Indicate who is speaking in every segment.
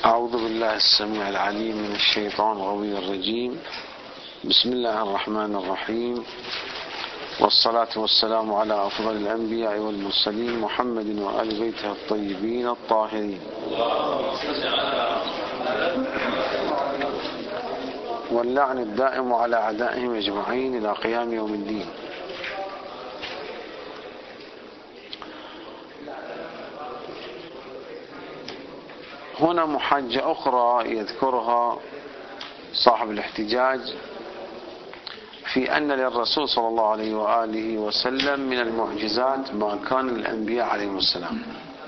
Speaker 1: أعوذ بالله السميع العليم من الشيطان الغوي الرجيم. بسم الله الرحمن الرحيم، والصلاة والسلام على أفضل الأنبياء والمرسلين محمد وآل بيته الطيبين الطاهرين، واللعن الدائم على أعدائهم أجمعين إلى قيام يوم الدين. هنا محجة أخرى يذكرها صاحب الاحتجاج في أن للرسول صلى الله عليه وآله وسلم من المعجزات ما كان للأنبياء عليهم السلام،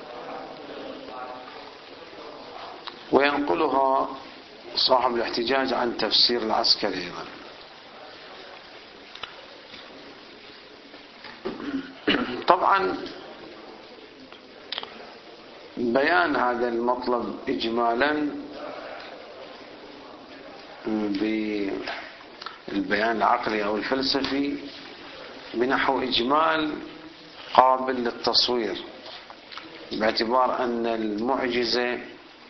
Speaker 1: وينقلها صاحب الاحتجاج عن تفسير العسكري أيضا. طبعا بيان هذا المطلب إجمالا بالبيان العقلي أو الفلسفي بنحو إجمال قابل للتصوير، باعتبار أن المعجزة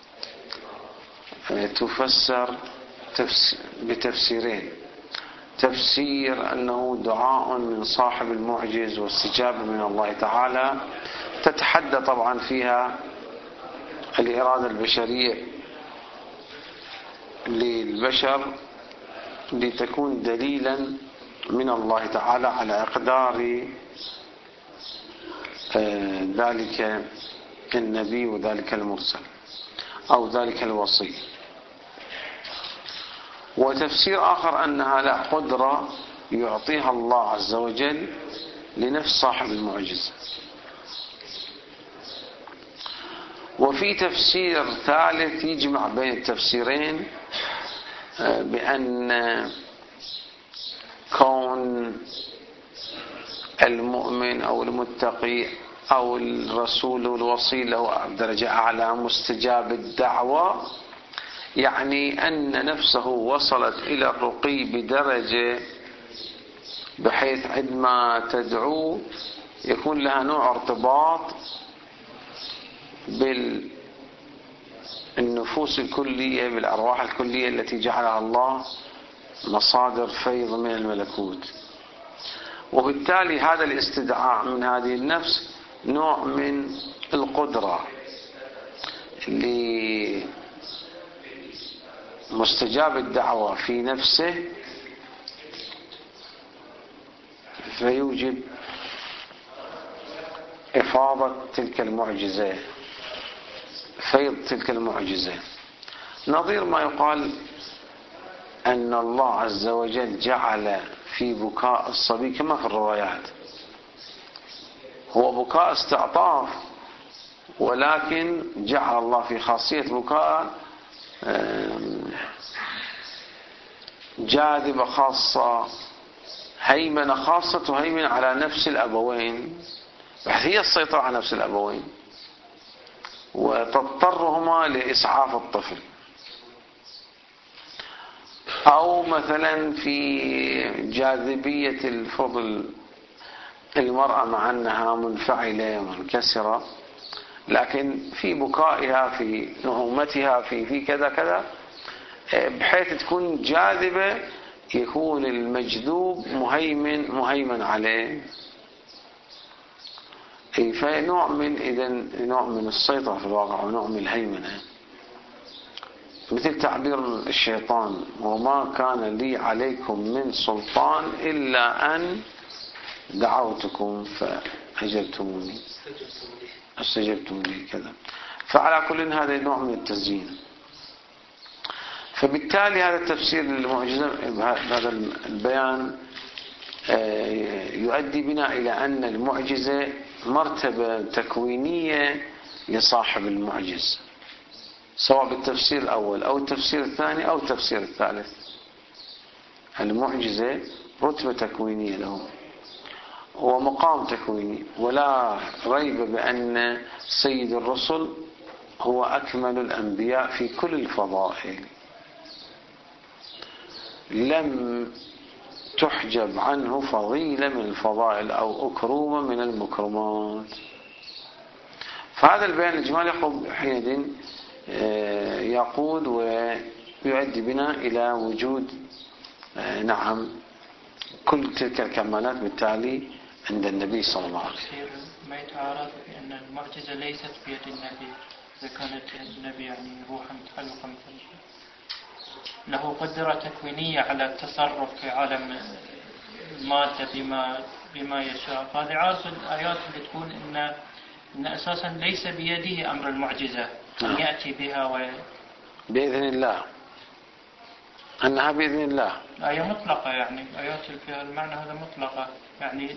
Speaker 1: تفسر بتفسيرين: تفسير أنه دعاء من صاحب المعجز واستجابة من الله تعالى تتحدى طبعا فيها الإرادة البشرية للبشر لتكون دليلا من الله تعالى على إقدار ذلك النبي وذلك المرسل أو ذلك الوصي. وتفسير آخر أنها لا قدرة يعطيها الله عز وجل لنفس صاحب المعجزة. وفي تفسير ثالث يجمع بين التفسيرين بأن كون المؤمن أو المتقي أو الرسول والوصي له درجة أعلى مستجاب الدعوة، يعني أن نفسه وصلت إلى الرقي بدرجة بحيث عندما تدعو يكون لها نوع ارتباط بالنفوس الكلية، بالأرواح الكلية التي جعلها الله مصادر فيض من الملكوت. وبالتالي هذا الاستدعاء من هذه النفس نوع من القدرة لمستجاب الدعوة في نفسه، فيوجب إفاضة تلك المعجزة، فيض تلك المعجزة. نظير ما يقال أن الله عز وجل جعل في بكاء الصبي كما في الروايات هو بكاء استعطاف، ولكن جعل الله في خاصية بكاء جاذبة خاصة، هيمنة خاصة تهيمن على نفس الأبوين بحيث هي السيطرة على نفس الأبوين وتضطرهما لإسعاف الطفل. أو مثلا في جاذبية الفضل المرأة مع أنها منفعلة ومنكسرة، لكن في بكائها في نعومتها في كذا كذا بحيث تكون جاذبة يكون المجذوب مهيمن عليه. فنوع من السيطرة في الواقع ونوع من الهيمنة، مثل تعبير الشيطان: وما كان لي عليكم من سلطان إلا أن دعوتكم فأجبتموني استجبتم لي كذا. فعلى كل هذا نوع من التزيين. فبالتالي هذا التفسير للمعجزة، هذا البيان يؤدي بنا إلى أن المعجزة مرتبة تكوينية لصاحب المعجز، سواء بالتفسير الأول أو التفسير الثاني أو التفسير الثالث. المعجزة رتبة تكوينية له ومقام تكويني، ولا ريب بأن سيد الرسل هو أكمل الأنبياء في كل الفضائل، لم تحجب عنه فضيلة من الفضائل أو أكرومة من المكرمات. فهذا البيان الإجمالي يقوم حينئذ يقود ويؤدي بنا إلى وجود نعم كل تلك الكمالات بالتالي عند النبي صلى الله عليه وسلم.
Speaker 2: ما يتعارض بأن المعجزة ليست بيد النبي، إذا كانت النبي يعني روحا متخلقة مثل له قدرة تكوينية على التصرف في عالم المادة بما يشاء، فهذه عارض الآيات اللي تقول إن أساسا ليس بيده أمر المعجزة أن يأتي بها
Speaker 1: بإذن الله، أنها بإذن الله.
Speaker 2: آية مطلقة، يعني آيات فيها المعنى هذا مطلقة، يعني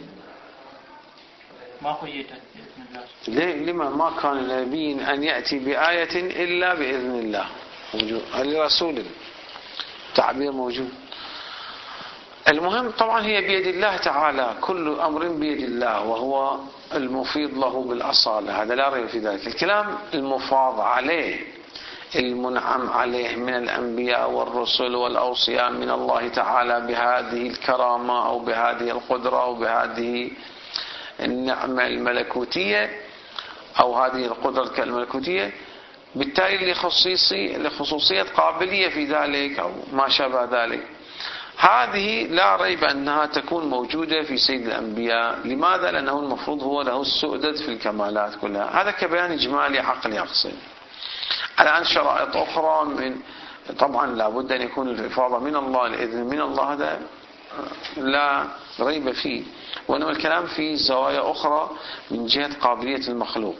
Speaker 2: ما قيدت بإذن الله.
Speaker 1: لما ما كان لنبي أن يأتي بآية إلا بإذن الله، لرسول تعبير موجود. المهم طبعا هي بيد الله تعالى، كل أمر بيد الله وهو المفيض له بالأصالة، هذا لا ريب في ذلك. الكلام المفاض عليه المنعم عليه من الأنبياء والرسل والأوصياء من الله تعالى بهذه الكرامة أو بهذه القدرة أو بهذه النعمة الملكوتية أو هذه القدرة الملكوتية، بالتالي لخصوصية قابلية في ذلك أو ما شابه ذلك، هذه لا ريب أنها تكون موجودة في سيد الأنبياء. لماذا؟ لأنه المفروض هو له السؤدد في الكمالات كلها. هذا كبيان إجمالي عقلي أقصد. الآن شرائط أخرى طبعا لابد أن يكون الإفاضة من الله، الإذن من الله، هذا لا ريب فيه، وإنما الكلام في زوايا أخرى من جهة قابلية المخلوق.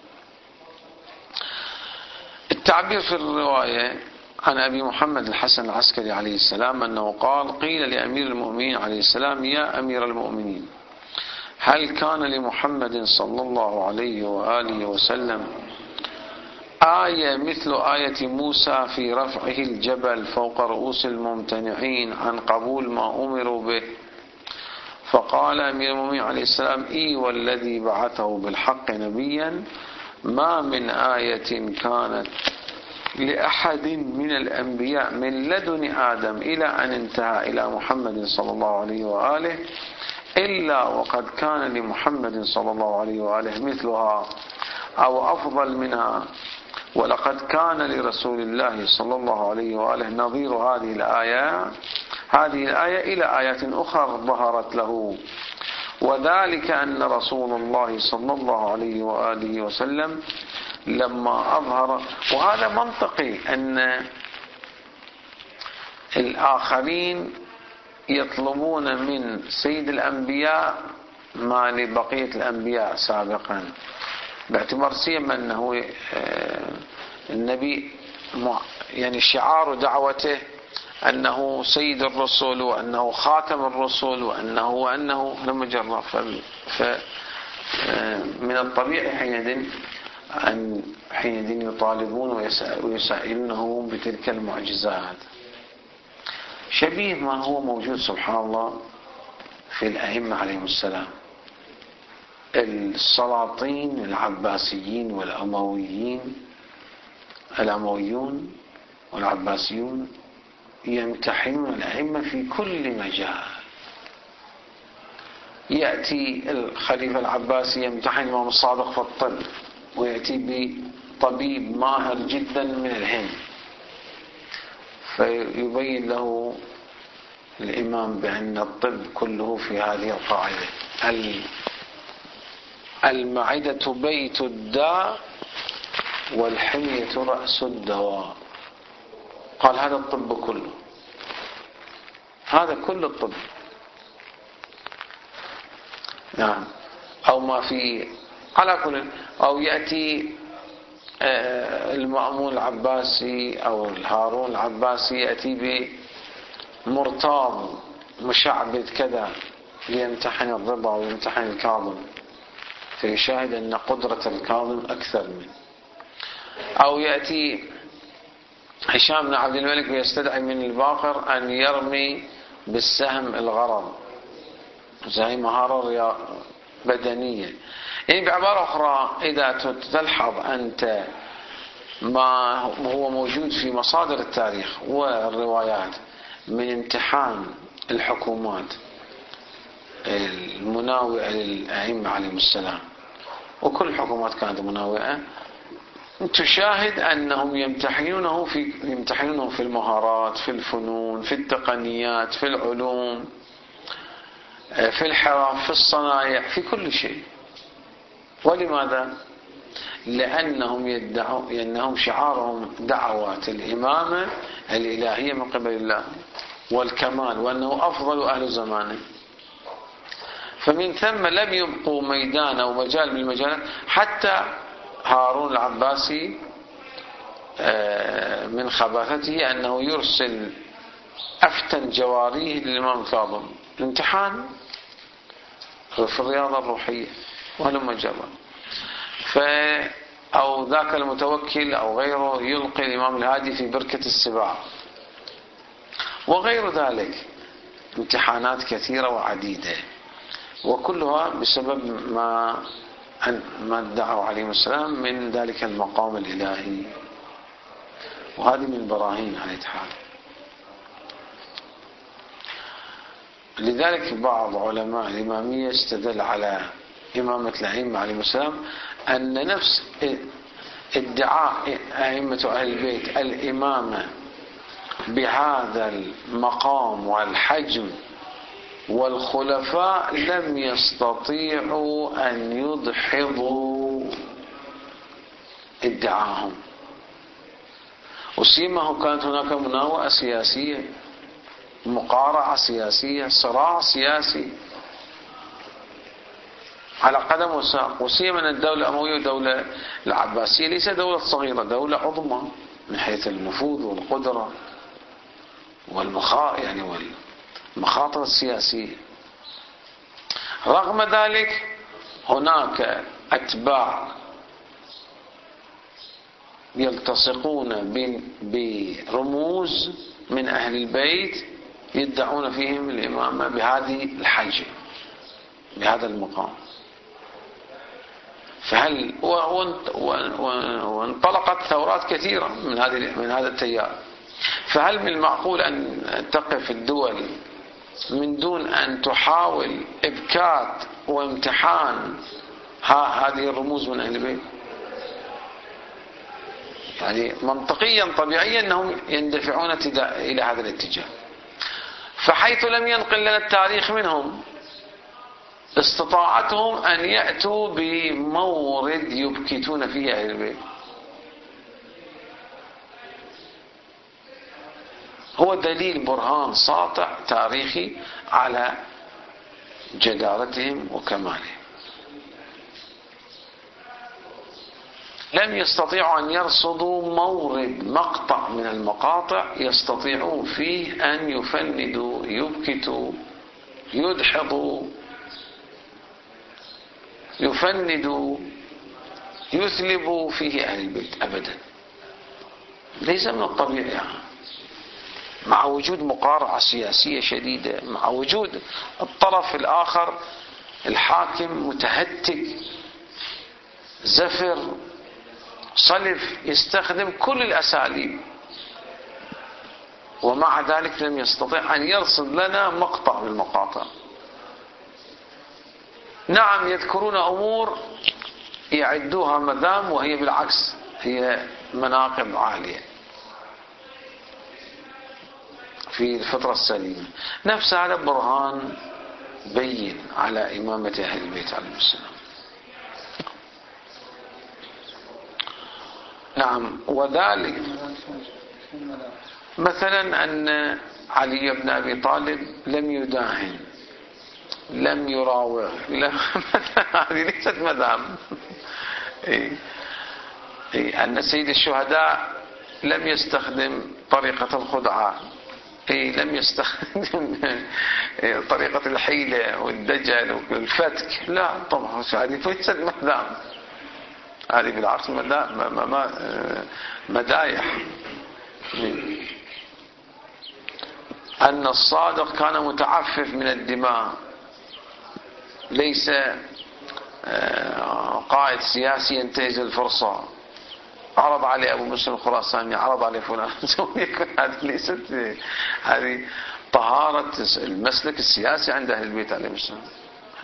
Speaker 1: التعبير في الرواية عن أبي محمد الحسن العسكري عليه السلام أنه قال: قيل لأمير المؤمنين عليه السلام: يا أمير المؤمنين، هل كان لمحمد صلى الله عليه وآله وسلم آية مثل آية موسى في رفعه الجبل فوق رؤوس الممتنعين عن قبول ما أمروا به؟ فقال أمير المؤمنين عليه السلام: إي والذي بعثه بالحق نبيا ما من آية كانت لأحد من الأنبياء من لدن آدم إلى أن انتهى إلى محمد صلى الله عليه وآله إلا وقد كان لمحمد صلى الله عليه وآله مثلها أو أفضل منها، ولقد كان لرسول الله صلى الله عليه وآله نظير هذه الآية إلى آيات أخرى ظهرت له، وذلك أن رسول الله صلى الله عليه وآله وسلم لما أظهر، وهذا منطقي أن الآخرين يطلبون من سيد الأنبياء ما لبقية الأنبياء سابقا، باعتبار سيما أنه النبي يعني شعار دعوته أنه سيد الرسل وأنه خاتم الرسل وأنه لم يجرب. من الطبيعي حينئذ يطالبون ويسائلونه بتلك المعجزات، شبيه ما هو موجود سبحان الله في الأئمة عليهم السلام. السلاطين العباسيين الأمويون والعباسيون يمتحنون الأئمة في كل مجال. يأتي الخليفة العباسي يمتحن الإمام الصادق في الطب، ويأتي بطبيب ماهر جدا من الهند فيبين له الإمام بأن الطب كله في هذه القاعدة: المعدة بيت الداء والحمية رأس الدواء. قال هذا الطب كله، هذا كل الطب. نعم. أو ما في على كل، أو يأتي المأمون العباسي أو الهارون العباسي يأتي بمرتاض مشعبد كذا ليمتحن الرضا ويمتحن الكاظم، فيشاهد أن قدرة الكاظم أكثر منه. أو يأتي هشام بن عبد الملك ويستدعي من الباقر أن يرمي بالسهم الغرض، زي مهارة بدنية. يعني بعبارة أخرى، إذا تلحظ أنت ما هو موجود في مصادر التاريخ والروايات من امتحان الحكومات المناوئة للأئمة عليهم السلام، وكل الحكومات كانت مناوئة، تشاهد أنهم يمتحنونه في المهارات، في الفنون، في التقنيات، في العلوم، في الحرف، في الصنايع، في كل شيء. ولماذا؟ لأنهم يدعون أنهم شعارهم دعوات الإمامة الإلهية من قبل الله والكمال، وأنه أفضل أهل زمانه. فمن ثم لم يبقوا ميدان أو مجال من المجالات. حتى هارون العباسي من خباثته أنه يرسل أفتن جواريه للإمام الكاظم الامتحان في الرياضة الروحية وهلم جرا. أو ذاك المتوكل أو غيره يلقي الإمام الهادي في بركة السباع وغير ذلك، امتحانات كثيرة وعديدة، وكلها بسبب ما ادعوا عليه السلام من ذلك المقام الإلهي. وهذه من براهين على الحال. لذلك بعض علماء الإمامية استدل على إمامة الأئمة عليهم السلام أن نفس ادعاء أئمة أهل البيت الإمامة بهذا المقام والحجم والخلفاء لم يستطيعوا أن يدحضوا ادعاهم، وسيما كانت هناك مناوئة سياسية، مقارعة سياسية، صراع سياسي على قدم وساق. وسيما أن الدولة الأموية والدولة العباسية ليست دولة صغيرة، دولة عظمى من حيث النفوذ والقدرة والمخاطر السياسية. رغم ذلك هناك أتباع يلتصقون برموز من أهل البيت يدعون فيهم الإمامة بهذه الحجم، بهذا المقام. وانطلقت ثورات كثيرة من هذا التيار. فهل من المعقول أن تقف الدول من دون أن تحاول إبكات وامتحان هذه الرموز من أهل البيت؟ يعني منطقيا طبيعيا أنهم يندفعون إلى هذا الاتجاه. فحيث لم ينقل لنا التاريخ منهم استطاعتهم أن يأتوا بمورد يبكتون فيه أهل البيت. هو دليل برهان ساطع تاريخي على جدارتهم وكمالهم. لم يستطيعوا أن يرصدوا مورد مقطع من المقاطع يستطيعون فيه أن يفندوا، يبكتوا، يدحضوا، يفندوا، يثلبوا فيه أهل البيت أبدا. ليس من الطبيعي يعني. مع وجود مقارعة سياسية شديدة، مع وجود الطرف الآخر الحاكم متهتك زفر صلف يستخدم كل الأساليب، ومع ذلك لم يستطيع أن يرصد لنا مقطع من المقاطع. نعم يذكرون أمور يعدوها مذام وهي بالعكس هي مناقب عالية في الفطرة السليمة. نفس هذا برهان بين على إمامة أهل البيت عليهم السلام. نعم. وذلك مثلا أن علي بن أبي طالب لم يداهن، لم يراوغ، هذه ليست مذام. أن سيد الشهداء لم يستخدم طريقة الخدعة، لم يستخدم طريقة الحيلة والدجل والفتك، لا طبعا هذه ليست مذام، هذه بالعكس مدايح. أن الصادق كان متعفف من الدماء، ليس قائد سياسي ينتهز الفرصة، عرض عليه أبو مسلم الخراساني، عرض عليه فلان، هذه ليست، هذه طهارة المسلك السياسي عند أهل البيت عليهم السلام.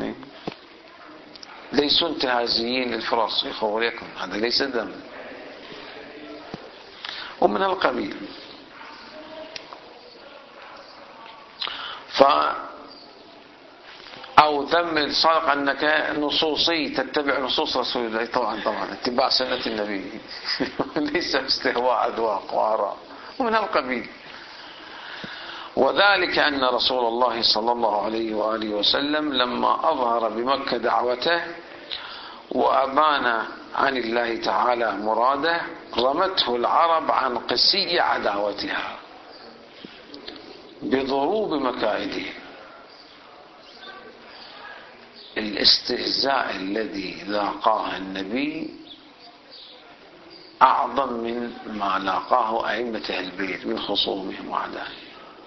Speaker 1: ليسوا انتهازيين للفرص يخوريكم، هذا ليس ذنب. ومن هالقبيل. أو ذم الصادق أنك نصوصي تتبع نصوص رسول الله. طبعا اتباع سنة النبي ليس استهواء أذواق وآراء ومن هالقبيل. وذلك أن رسول الله صلى الله عليه وآله وسلم لما أظهر بمكة دعوته وأبان عن الله تعالى مراده رمته العرب عن قسي عداوتها بضروب مكائده. الاستهزاء الذي لاقاه النبي أعظم من ما لاقاه أئمة البيت من خصومهم وأعدائهم.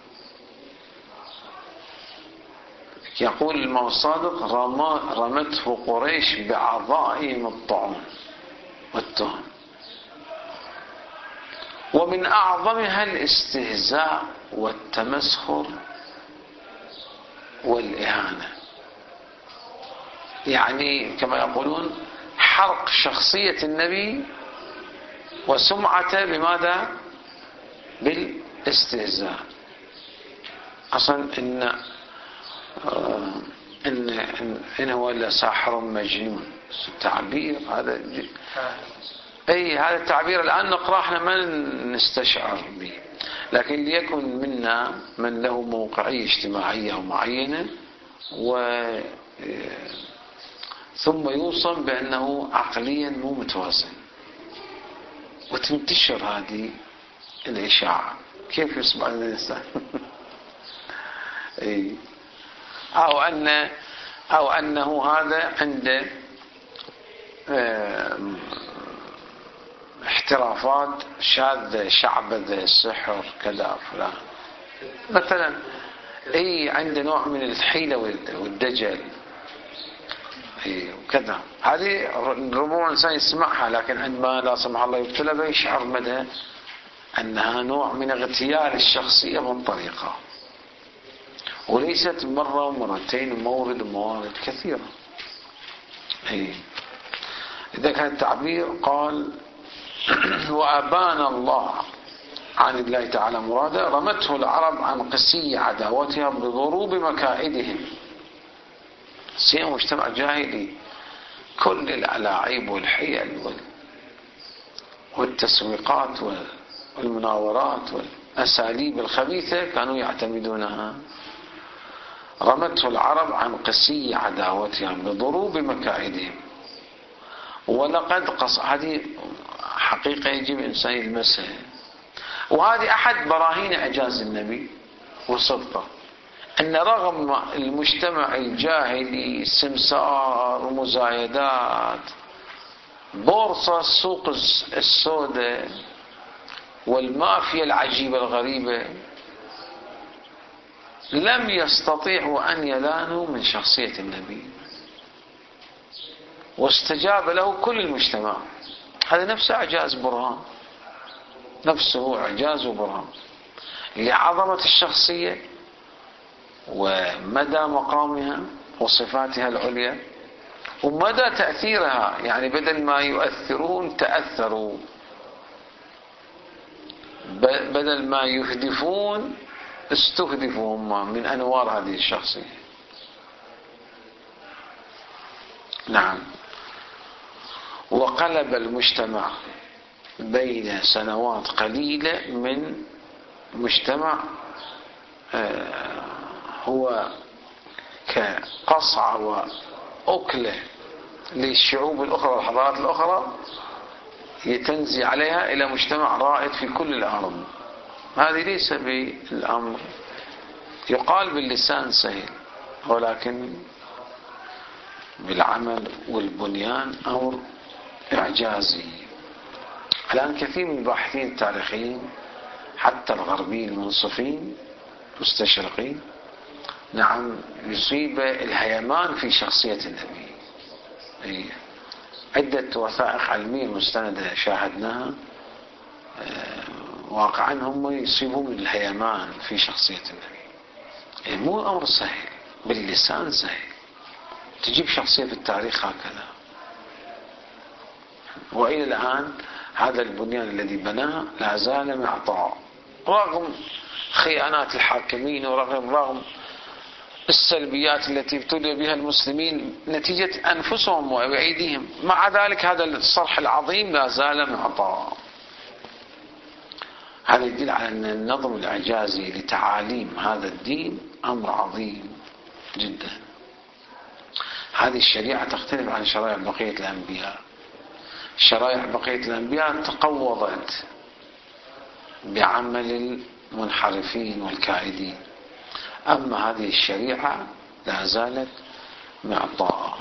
Speaker 1: يقول الإمام الصادق رمته قريش بعظائم الطعون والتهم، ومن أعظمها الاستهزاء والتمسخر والإهانة، يعني كما يقولون حرق شخصية النبي وسمعته بماذا؟ بالاستهزاء. أصلا إن هو إلا ساحر مجنون، التعبير هذا هذا التعبير الآن نقرأ احنا ما نستشعر به، لكن ليكن منا من له موقعية اجتماعية معينة ثم يوصم بأنه عقليا مو متوازن وتنتشر هذه الإشاعة. كيف يصبح الإنسان أو أنه هذا عنده احترافات شاذة، شعبذة، سحر، كذا فلان مثلا، عنده نوع من الحيلة والدجل وكذا. هذه ربما الإنسان يسمعها، لكن عندما لا سمح الله يبتلى به يشعر مدى أنها نوع من اغتيال الشخصية بالطريقة، وليست مرة ومرتين وموارد كثيرة. إذا كان التعبير قال وأبان الله عن الله تعالى مراده رمته العرب عن قسي عداوتها بضروب مكائدهم. سيما مجتمع جاهلي كل الألاعيب والحيل والتسويقات والمناورات والأساليب الخبيثة كانوا يعتمدونها. رمته العرب عن قسي عداوتها بضروب مكائدهم. ولقد هذه حقيقة يجب الإنسان يلمسها، وهذه أحد براهين إعجاز النبي وصدقه، أن رغم المجتمع الجاهلي سمسار ومزايدات بورصة السوق السوداء والمافيا العجيبة الغريبة، لم يستطيعوا أن يلانوا من شخصية النبي، واستجاب له كل المجتمع. هذا نفسه إعجاز برهان، نفسه إعجاز وبرهان لعظمة الشخصية ومدى مقامها وصفاتها العليا ومدى تأثيرها. يعني بدل ما يؤثرون تأثروا، بدل ما يهدفون استهدفوا هم من أنوار هذه الشخصية. نعم. وقلب المجتمع بين سنوات قليلة من مجتمع هو كقصعة وأكلة للشعوب الأخرى والحضارات الأخرى يتنزي عليها إلى مجتمع رائد في كل الأرض. هذه ليس بالأمر يقال باللسان سهل، ولكن بالعمل والبنيان أمر إعجازي. الآن كثير من الباحثين التاريخيين حتى الغربيين المنصفين مستشرقين نعم يصيب الهيمان في شخصية النبي. عدة وثائق علمية مستندة شاهدناها واقعا هم يصيبون الهيمان في شخصية النبي. مو أمر سهل باللسان سهل تجيب شخصية في التاريخ هكذا. وإلى الآن هذا البنيان الذي بناه لا زال معطاء رغم خيانات الحاكمين ورغم السلبيات التي ابتلي بها المسلمين نتيجة أنفسهم وأيديهم. مع ذلك هذا الصرح العظيم لا زال معطاء. هذا يدل على أن النظم الإعجازي لتعاليم هذا الدين أمر عظيم جدا. هذه الشريعة تختلف عن شرائع بقية الأنبياء. شرائع بقية الأنبياء تقوضت بعمل المنحرفين والكائدين، أما هذه الشريعة لا زالت معطاءة،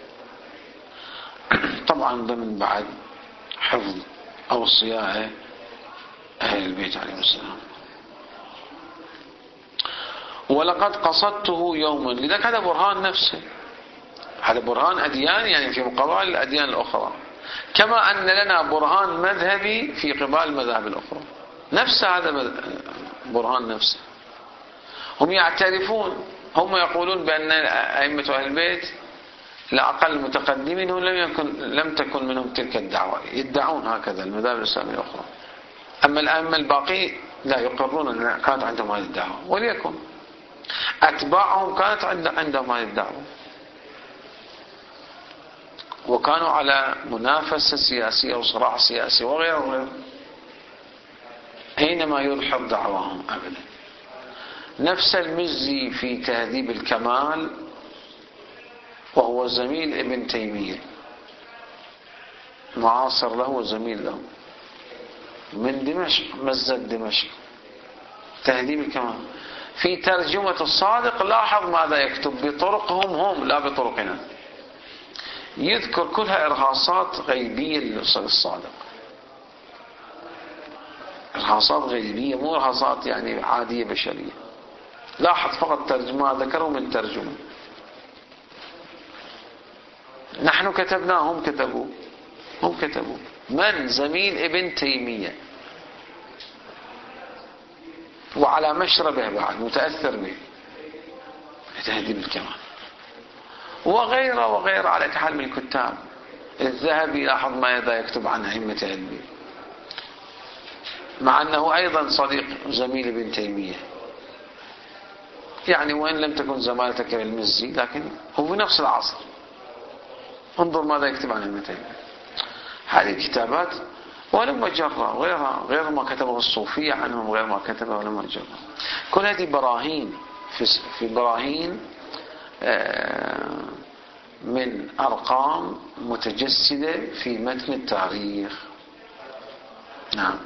Speaker 1: طبعا ضمن بعد حفظ أوصياء أهل البيت عليهم السلام. ولقد قصدته يوما، لذلك هذا برهان نفسه، هذا برهان أديان يعني في مقابل الأديان الأخرى، كما أن لنا برهان مذهبي في قبال المذاهب الأخرى، نفس هذا برهان نفسه. هم يعترفون، هم يقولون بأن أئمة أهل البيت الأقل المتقدمين لم تكن منهم تلك الدعوة، يدعون هكذا المذاهب الإسلامية الأخرى. أما الأئمة الباقي لا يقرون أن كانت عندهم هذه الدعوة، وليكن أتباعهم كانت عندهم هذه الدعوة، وكانوا على منافسة سياسية وصراع سياسي وغيره حينما يدحض دعواهم أبدا. نفس المزي في تهذيب الكمال، وهو زميل ابن تيمية، معاصر له وزميل له، من دمشق، مزد دمشق، تهذيب الكمال. في ترجمة الصادق لاحظ ماذا يكتب بطرقهم هم لا بطرقنا، يذكر كلها إرهاصات غيبية للصادق، إرهاصات غيبية مو إرهاصات يعني عادية بشرية. لاحظ فقط ترجمة ذكروا من ترجمة، نحن كتبناه هم كتبوا، هم كتبوا من زميل ابن تيمية، وعلى مشربه بعد متأثر به تهذيب الكمال، وغيره على كحال من الكتاب. الذهبي لاحظ ماذا يكتب عن أئمة أهل البيت، مع أنه أيضا صديق زميل ابن تيمية، يعني وإن لم تكن زمالته كالمزي لكن هو في نفس العصر. انظر ماذا يكتب عن ابن تيمية. هذه الكتابات ولما جرى غير ما كتبه الصوفية عنهم، غير ما كتبه ولما جرى. كل هذه براهين في براهين من أرقام متجسدة في متن التاريخ. نعم.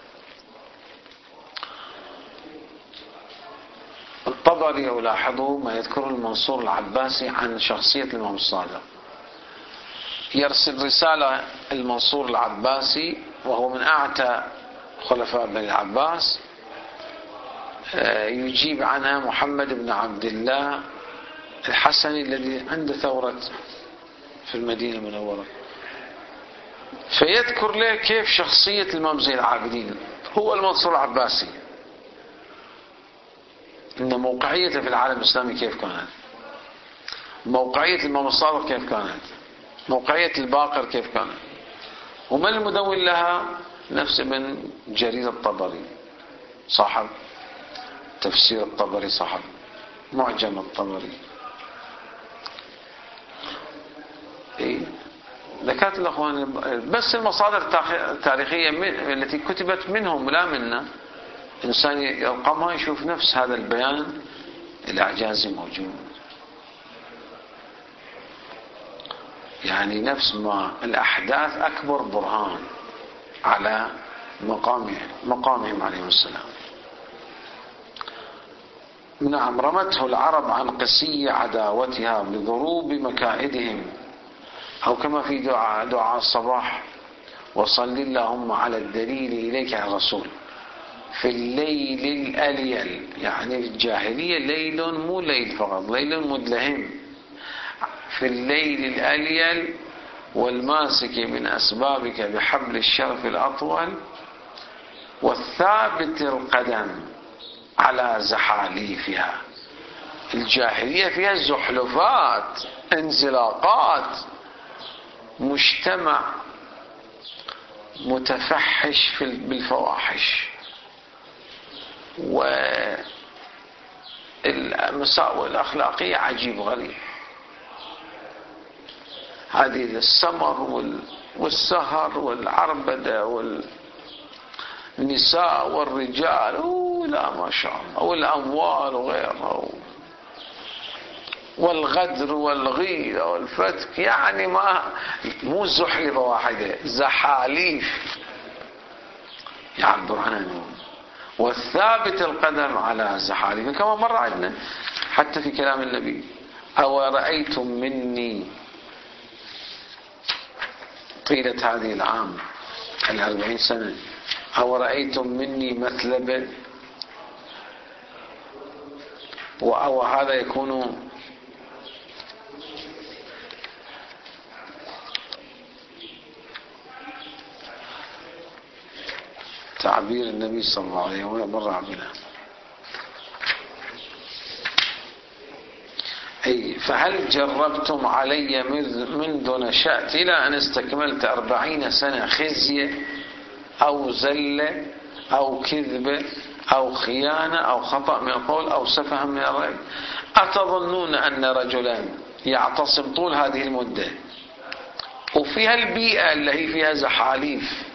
Speaker 1: الطبري يلاحظوا ما يذكره المنصور العباسي عن شخصية الإمام الصادق. يرسل رسالة المنصور العباسي وهو من أعتى خلفاء بني العباس، يجيب عنها محمد بن عبد الله الحسني الذي عنده ثورة في المدينة المنورة، فيذكر له كيف شخصية الإمام زين العابدين هو المنصور العباسي، إن موقعيته في العالم الإسلامي كيف كانت، موقعية الإمام الصادق كيف كانت، موقعية الباقر كيف كانت. ومن المدون لها؟ نفس ابن جرير الطبري صاحب تفسير الطبري، صاحب معجم الطبري. ذكرت الأخوان بس المصادر التاريخية التي كتبت منهم لا منا، إنسان يرقمها يشوف نفس هذا البيان الإعجازي موجود، يعني نفس ما الأحداث أكبر برهان على مقامهم عليهم السلام. نعم. رمته العرب عن قسي عداوتها بضروب مكائدهم، أو كما في دعاء الصباح: وصل اللهم على الدليل إليك يا رسول في الليل الأليل. يعني في الجاهلية ليل مو ليل فقط، ليل مدلهم، في الليل الأليل والماسك من أسبابك بحبل الشرف الأطول والثابت القدم على زحاليفها. الجاهلية فيها متفحش بالفواحش والمساوئ الأخلاقية عجيب غريب. هذه السمر والسهر والعربدة والنساء والرجال لا ما شاء الله، والأموال وغيرها، والغدر والغيرة والفتك، يعني ما مو زحلفة واحدة، زحاليف يعبر عنها. والثابت القدم على زحاليف كما مر عندنا حتى في كلام النبي: أو رأيتم مني طيلة هذه العام 40 سنة، أو رأيتم مني مثلبة، أو هذا يكون تعبير النبي صلى الله عليه وسلم مر بنا. أي فهل جربتم علي منذ نشأت إلى أن استكملت 40 سنة خزي أو زلة أو كذبة أو خيانة أو خطأ من القول أو سفها من الرأي؟ أتظنون أن رجلا يعتصم طول هذه المدة وفيها البيئة اللي هي فيها زحاليف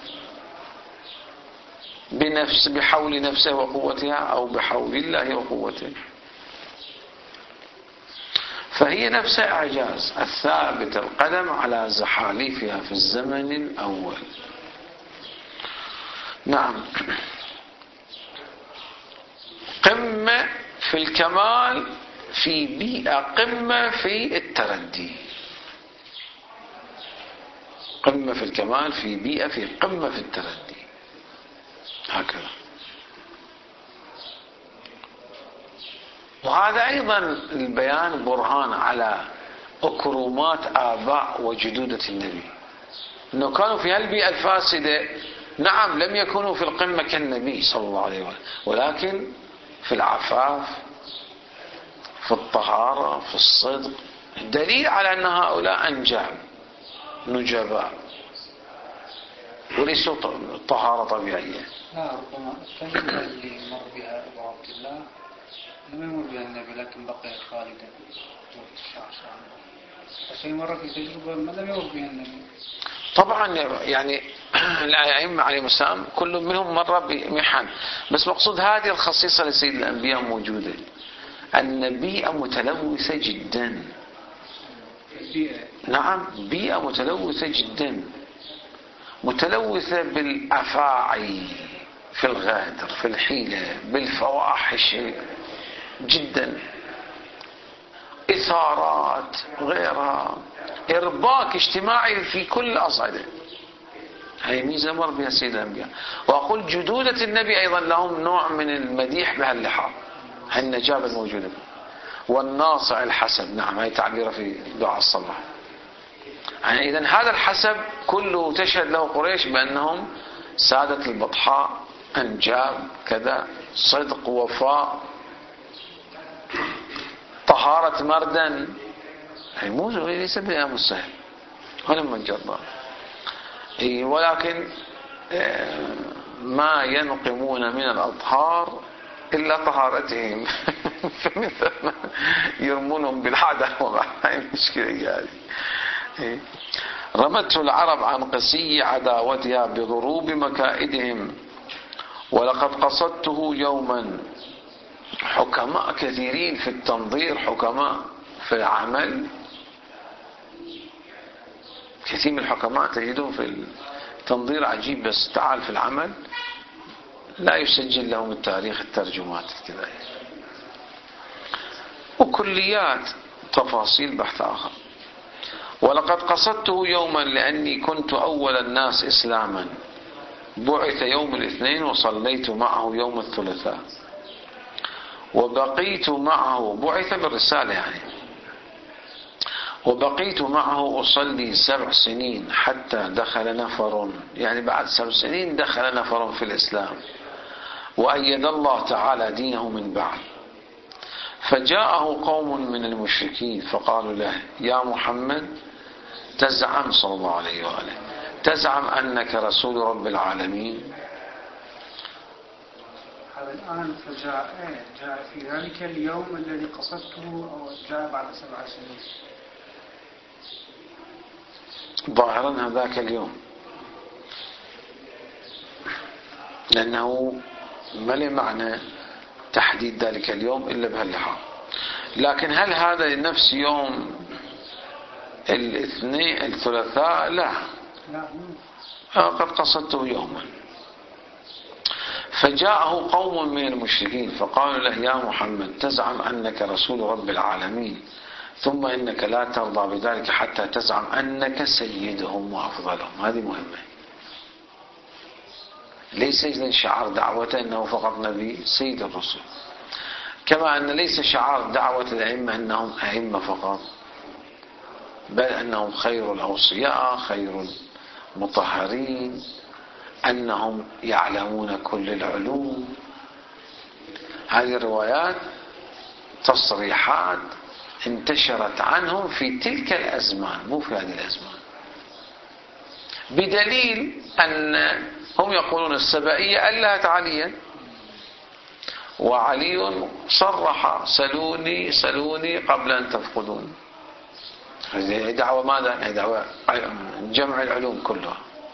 Speaker 1: بحول نفسه وقوتها أو بحول الله وقوته؟ فهي نفسها إعجاز، الثابت القدم على زحاليفها في الزمن الأول. نعم، قمة في الكمال في بيئة، قمة في التردي، قمة في الكمال في بيئة في قمة في التردي، هكذا. وهذا أيضا البيان برهان على أكرمات آباء وجدودة النبي، أنه كانوا في هالبيئة الفاسدة، نعم لم يكونوا في القمة كالنبي صلى الله عليه وسلم، ولكن في العفاف، في الطهارة، في الصدق، دليل على أن هؤلاء أنجاب نجباء وليسوا طهارة طبيعية.
Speaker 3: لا، ربما الكلمة اللي مر بها أبو عبد الله لم يمر بها النبي، لكن بقيت خالدا الشيء مر في تجربة ما لم يمر بها النبي.
Speaker 1: طبعا يعني الأئمة عليهم السلام كل منهم مر بمحن، بس مقصود هذه الخصيصة لسيد الأنبياء موجودة، أن بيئة متلوثة جدا. نعم، بيئة متلوثة جدا، متلوثة بالأفاعي، في الغادر، في الحيلة، بالفواحش جدا، إثارات غيرها، إرباك اجتماعي في كل أصعدة. هي ميزة مر بها سيد الأنبياء. وأقول جدودة النبي أيضا لهم نوع من المديح بهاللحاظ، هالنجابة الموجودة، والناصع الحسب. نعم، هي تعبيره في دعاء الصباح. يعني إذن هذا الحسب كله تشهد له قريش بأنهم سادة البطحاء، أنجاب، كذا، صدق، وفاء، طهارة مردن. هي مو ليس بأمر سهل ولما نجرب، ولكن ما ينقمون من الأطهار إلا طهارتهم فمثل ما يرمونهم بالعداوة. هاي المشكلة هذه. رمته العرب عن قسي عداوتها بغروب مكائدهم، ولقد قصدته يوما. حكماء كثيرين في التنظير، حكماء في العمل، كثير من الحكماء تجدون في التنظير عجيب، بس تعال في العمل لا يسجل لهم التاريخ، الترجمات كذا، وكليات تفاصيل بحث آخر. ولقد قصدته يوما لأني كنت أول الناس إسلاما، بعث يوم الاثنين وصليت معه يوم الثلاثاء، وبقيت معه، بعث بالرسالة يعني، وبقيت معه أصلي 7 سنين حتى دخل نفر، يعني بعد 7 سنين دخل نفر في الإسلام، وأيد الله تعالى دينه من بعد. فجاءه قوم من المشركين فقالوا له: يا محمد، تزعم صلى الله عليه وآله تزعم أنك رسول رب العالمين.
Speaker 3: هذا الآن جاء في ذلك اليوم الذي قصدته أو جاء بعد 7 سنين؟
Speaker 1: ظاهرا هذاك اليوم، لأنه ما له معنى تحديد ذلك اليوم إلا بهاللحاظ. لكن هل هذا نفس يوم الاثنين الثلاثاء؟ لا، قد قصدته يوما. فجاءه قوم من المشركين فقالوا له يا محمد تزعم أنك رسول رب العالمين ثم إنك لا ترضى بذلك حتى تزعم أنك سيدهم وأفضلهم. هذه مهمة. ليس إذن شعار دعوته أنه فقط نبي سيد الرسل، كما أن ليس شعار دعوة الأئمة أنهم أئمة فقط، بل أنهم خير الأوصياء، خير المطهرين، أنهم يعلمون كل العلوم. هذه الروايات تصريحات انتشرت عنهم في تلك الأزمان، مو في هذه الأزمان، بدليل أن هم يقولون السبائية ألهت عليا، وعلي صرح سلوني سلوني قبل أن تفقدون. هذه دعوة ماذا؟ هذه دعوة جمع العلوم كلها.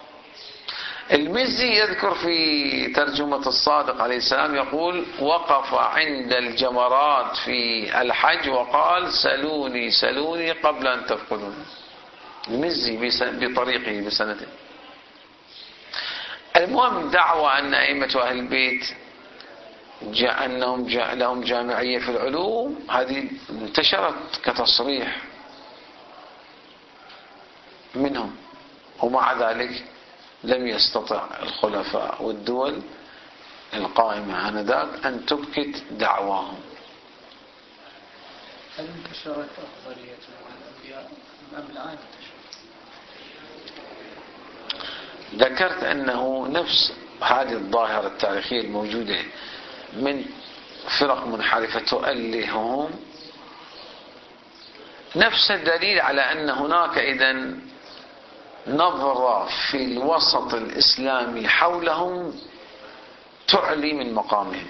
Speaker 1: المزي يذكر في ترجمة الصادق عليه السلام يقول وقف عند الجمرات في الحج وقال سلوني سلوني قبل أن تفقدون. المزي بطريقه بسنته. المهم دعوة أن أئمة أهل البيت أنهم لهم جامعية في العلوم، هذه انتشرت كتصريح منهم، ومع ذلك لم يستطع الخلفاء والدول القائمة آنذاك أن تبكت دعواهم.
Speaker 3: هل انتشرت أفضلية الأنبياء أم الآن؟
Speaker 1: ذكرت أنه نفس هذه الظاهرة التاريخية الموجودة من فرق منحرفة تؤلههم، نفس الدليل على أن هناك إذن نظرة في الوسط الإسلامي حولهم تعلي من مقامهم.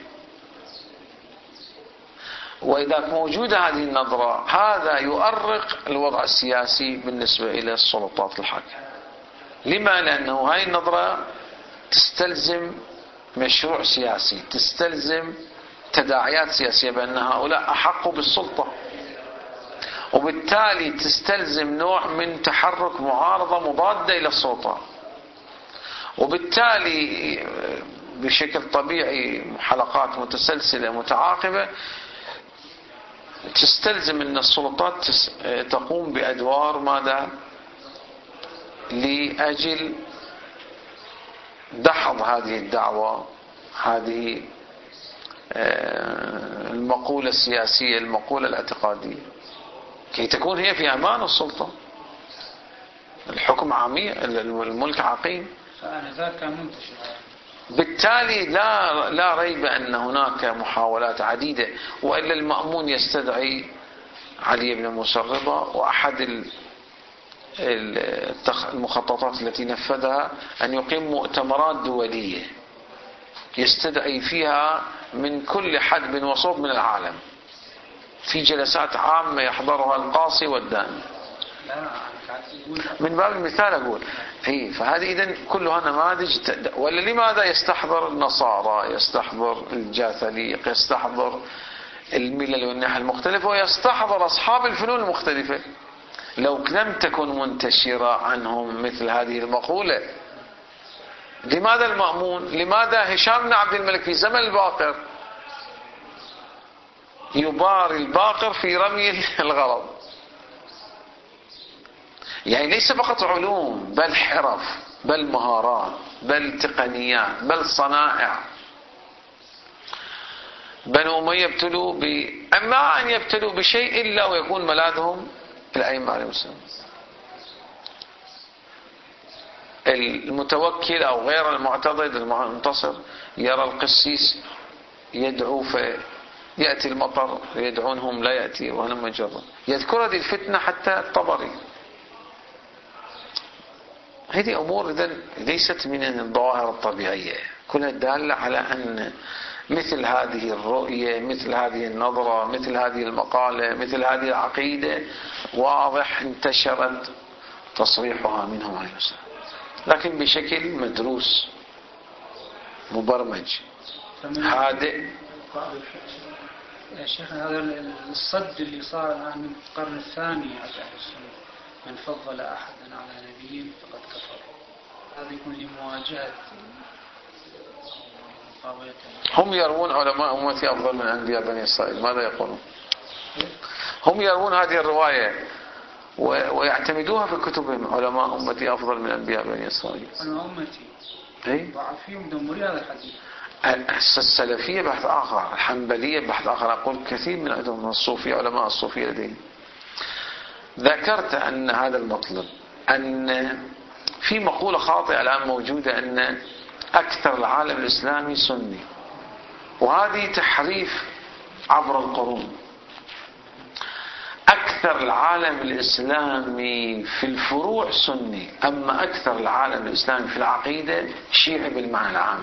Speaker 1: وإذا موجودة هذه النظرة هذا يؤرق الوضع السياسي بالنسبة إلى السلطات الحاكمة. لما؟ لأنه هذه النظرة تستلزم مشروع سياسي، تستلزم تداعيات سياسية بأن هؤلاء أحقوا بالسلطة، وبالتالي تستلزم نوع من تحرك معارضة مضادة إلى السلطة، وبالتالي بشكل طبيعي حلقات متسلسلة متعاقبة تستلزم أن السلطات تقوم بأدوار ماذا؟ لأجل دحض هذه الدعوة، هذه المقولة السياسية، المقولة الاعتقادية، كي تكون هي في أمان السلطة. الحكم عميق، الملك عقيم.
Speaker 3: فآنذاك كان منتشر.
Speaker 1: بالتالي لا ريب أن هناك محاولات عديدة، وإلا المأمون يستدعي علي بن موسى الرضا، وأحد المخططات التي نفذها أن يقيم مؤتمرات دولية يستدعي فيها من كل حدب وصوب من العالم في جلسات عامة يحضرها القاصي والداني. من باب المثال أقول فهذه إذن كلها نماذج. ولا لماذا يستحضر النصارى، يستحضر الجاثليق، يستحضر الملل والنحل المختلفة، ويستحضر أصحاب الفنون المختلفة؟ لو لم تكن منتشرة عنهم مثل هذه المقولة، لماذا المأمون، لماذا هشام بن عبد الملك في زمن الباقر يباري الباقر في رمي الغرض؟ يعني ليس فقط علوم، بل حرف، بل مهارات، بل تقنيات، بل صنائع. بنو أمية يبتلوا أما أن يبتلوا بشيء إلا ويكون ملاذهم الأئمة عليهم السلام. المتوكل أو غير المعتضد المنتصر يرى القسيس يدعو فيأتي المطر، يدعونهم لا يأتي وهلم مجرة. يذكر هذه الفتنة حتى الطبري. هذه أمور إذن ليست من الظواهر الطبيعية، كلها دالة على أن مثل هذه الرؤية، مثل هذه النظرة، مثل هذه المقالة، مثل هذه العقيدة واضح انتشرت تصريحها منهم عليه السلام، لكن بشكل مدروس مبرمج هادئ.
Speaker 3: يا شيخ هذا الصد اللي صار الآن من القرن الثاني على أهل السنة، من فضل أحدا على نبي فقد كفر، هذا يكون لمواجهة مقاولته.
Speaker 1: هم يروون علماء أمتي أفضل من أنبياء بني إسرائيل، ماذا يقولون؟ هم يروون هذه الرواية ويعتمدوها في كتبهم، علماء أمتي أفضل من أنبياء بني إسرائيل.
Speaker 3: علماء أمتي
Speaker 1: إيه؟
Speaker 3: ضعفين دمري هذا الحديث.
Speaker 1: السلفية بحث آخر، الحنبلية بحث آخر، أقول كثير من عندهم الصوفية، علماء الصوفية لديهم. ذكرت أن هذا المطلب، أن في مقولة خاطئة الآن موجودة أن أكثر العالم الإسلامي سني، وهذه تحريف عبر القرون. أكثر العالم الإسلامي في الفروع سني، أما أكثر العالم الإسلامي في العقيدة شيعي بالمعنى العام،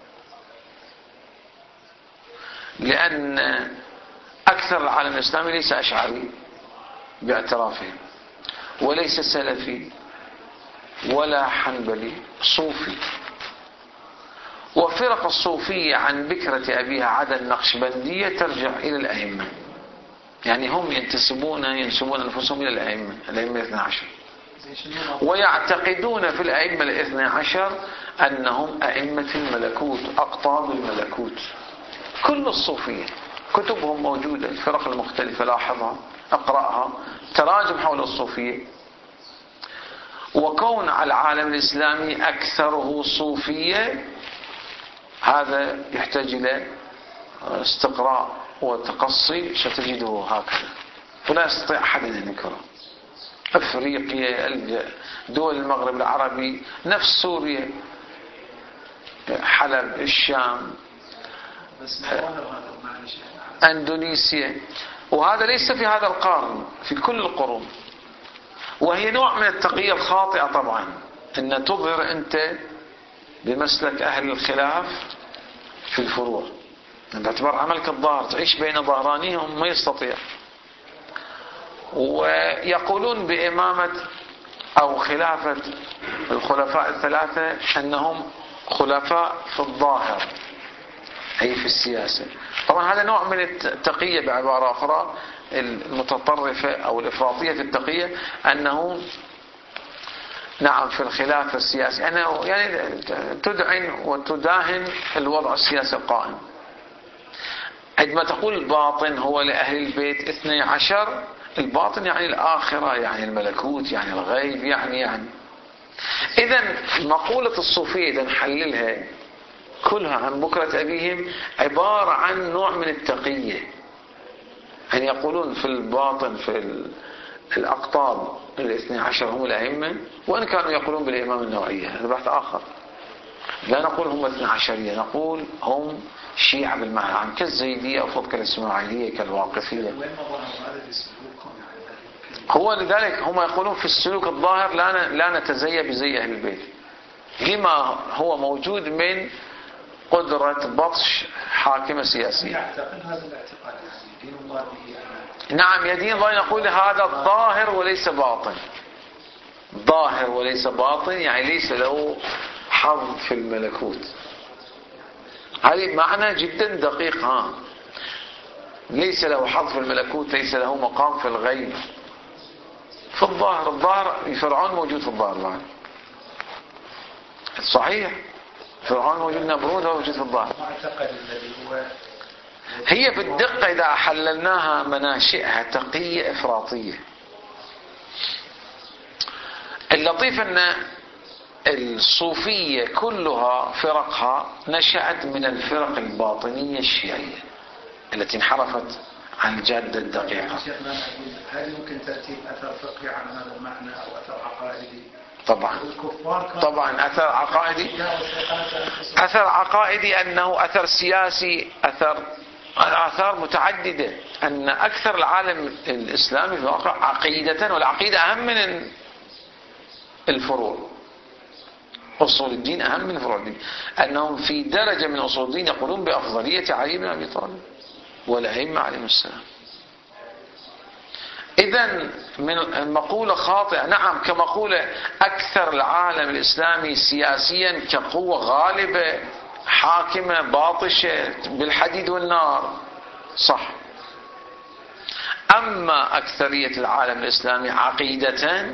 Speaker 1: لأن أكثر العالم الإسلامي ليس أشعري باعترافهم، وليس سلفي ولا حنبلي، صوفي. وفرق الصوفية عن بكرة أبيها عدا النقشبندية ترجع إلى الأئمة، يعني هم ينسبون أنفسهم إلى الأئمة 12، ويعتقدون في الأئمة 12 أنهم أئمة الملكوت، أقطاب الملكوت. كل الصوفية كتبهم موجودة، الفرق المختلفة لاحظها، اقرأها، تراجم حول الصوفية. وكون على العالم الإسلامي أكثره صوفية هذا يحتاج إلى استقراء وتقصي، ستجده هكذا، ولا يستطيع أحد أن ينكره. أفريقيا، دول المغرب العربي، نفس سوريا، حلب، الشام، أندونيسيا، وهذا ليس في هذا القرن، في كل القرون. وهي نوع من التقية الخاطئة طبعا، أن تظهر أنت بمسلك أهل الخلاف في الفروع، باعتبار عملك الظاهر، تعيش بين ظهرانيهم ما يستطيع. ويقولون بإمامة أو خلافة الخلفاء الثلاثة أنهم خلفاء في الظاهر، أي في السياسة. طبعا هذا نوع من التقية، بعبارة أخرى المتطرفة أو الإفراطية في التقية، أنه نعم في الخلاف السياسي، أنه يعني تدعن وتداهن الوضع السياسي القائم. عندما تقول الباطن هو لأهل البيت 12، الباطن يعني الآخرة، يعني الملكوت، يعني الغيب، يعني إذن مقولة الصوفية إذا نحللها كلها عن بكرة أبيهم عبارة عن نوع من التقية، يعني يقولون في الباطن في الأقطاب 12 هم الأئمة، وإن كانوا يقولون بالإمام النوعية، هذا بحث آخر. لا نقول هم 12، نقول هم شيعة بالمعنى العام، كالزيدية أو كالإسماعيلية كالواقفية. هو لذلك هم يقولون في السلوك الظاهر لا نتزي بزي أهل البيت، لما هو موجود من قدرة بطش حاكمة سياسية.
Speaker 4: يعتقد هذا الاعتقاد دين الله به.
Speaker 1: نعم، يا دين الله نقول هذا ظاهر وليس باطن، ظاهر وليس باطن، يعني ليس له حظ في الملكوت. هذه معنى جدا دقيق، ليس له حظ في الملكوت، ليس له مقام في الغيب، في الظاهر. الظاهر فرعون موجود في الظاهر بعد، صحيح، فرعون موجود، نمرود موجود في الظاهر. هي بالدقة إذا حللناها مناشئها تقية إفراطية. اللطيف أن الصوفية كلها فرقها نشأت من الفرق الباطنية الشيعية التي انحرفت عن الجادة الدقيقة.
Speaker 4: هل يمكن تأتي أثر فقهي عن هذا المعنى أو أثر عقائدي؟
Speaker 1: طبعا أثر عقائدي، أثر عقائدي أنه أثر سياسي، آثار متعددة، أن أكثر العالم الإسلامي في الواقع عقيدة، والعقيدة أهم من الفروع. أصول الدين أهم من فروع الدين، أنهم في درجة من أصول الدين يقولون بأفضلية علي بن أبي طالب والأئمة عليهم السلام. إذن من المقولة خاطئة، نعم كمقولة أكثر العالم الإسلامي سياسيا كقوة غالبة حاكمة باطشة بالحديد والنار، صح. أما أكثرية العالم الإسلامي عقيدة،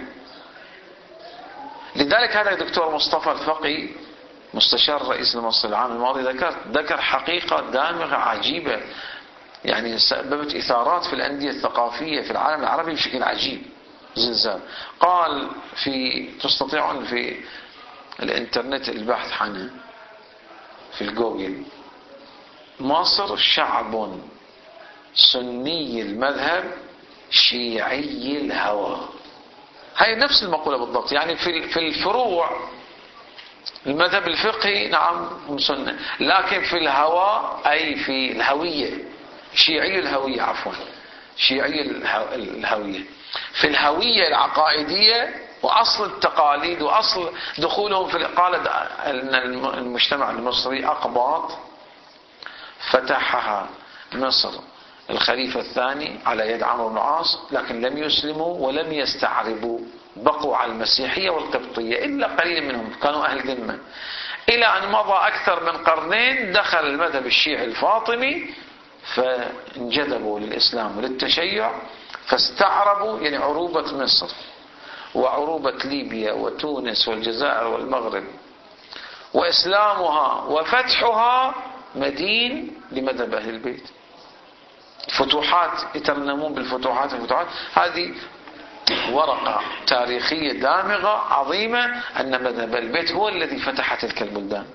Speaker 1: لذلك هذا الدكتور مصطفى الفقي مستشار رئيس المصري العام الماضي ذكر حقيقة دامغة عجيبة، يعني سببت إثارات في الأندية الثقافية في العالم العربي بشكل عجيب، زلزال. قال تستطيعون في الإنترنت البحث عنه في الجوجل: مصر شعب سني المذهب شيعي الهوى. هاي نفس المقولة بالضبط، يعني في الفروع المذهب الفقهي نعم هم سنة، لكن في الهوى أي في الهوية شيعي الهوية، عفوا شيعي الهوية، في الهوية العقائدية وأصل التقاليد وأصل دخولهم في قال أن المجتمع المصري أقباط فتحها مصر الخليفة الثاني على يد عمرو بن العاص، لكن لم يسلموا ولم يستعربوا، بقوا على المسيحية والقبطية إلا قليل منهم كانوا أهل ذمة، إلى أن مضى أكثر من قرنين دخل المذهب الشيعي الفاطمي فانجذبوا للإسلام وللتشيع، فاستعربوا يعني عروبة مصر وعروبة ليبيا وتونس والجزائر والمغرب، وإسلامها وفتحها مدين لمذهب أهل البيت. فتوحات يترنمون بالفتوحات، هذه ورقة تاريخية دامغة عظيمة أن مذهب البيت هو الذي فتح تلك البلدان،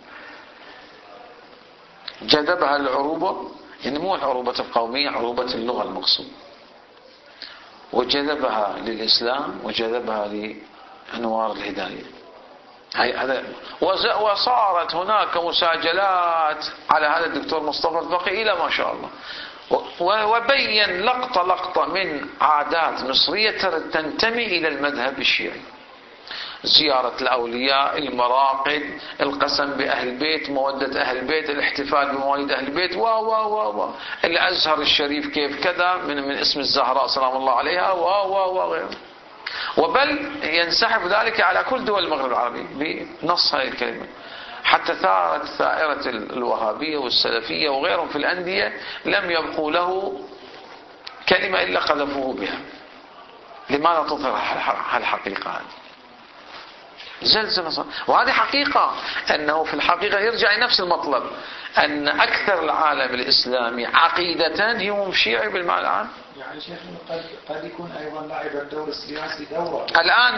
Speaker 1: جذبها العروبة، يعني مو العروبة القومية، عروبة اللغة المقصود، وجذبها للإسلام وجذبها لأنوار الهداية. وصارت هناك مساجلات على هذا الدكتور مصطفى الفقي إلى ما شاء الله، وبين لقطة من عادات مصرية تنتمي إلى المذهب الشيعي: زيارة الأولياء، المراقد، القسم بأهل البيت، مودة أهل البيت، الاحتفال بمواليد أهل البيت، الأزهر الشريف كيف كذا من اسم الزهراء سلام الله عليها، وبل ينسحب ذلك على كل دول المغرب العربي بنص هذه الكلمة، حتى ثارت ثائرة الوهابية والسلفية وغيرهم في الأندية لم يبقوا له كلمة إلا قذفوه بها. لماذا تظهر الحقيقة هذه؟ زلزلة. وهذه حقيقة، أنه في الحقيقة يرجع لنفس المطلب، أن أكثر العالم الإسلامي عقيدة هم شيعي بالمعنى العام.
Speaker 4: يعني شيخنا قد يكون أيضا لعب الدور السياسي دورا.
Speaker 1: الآن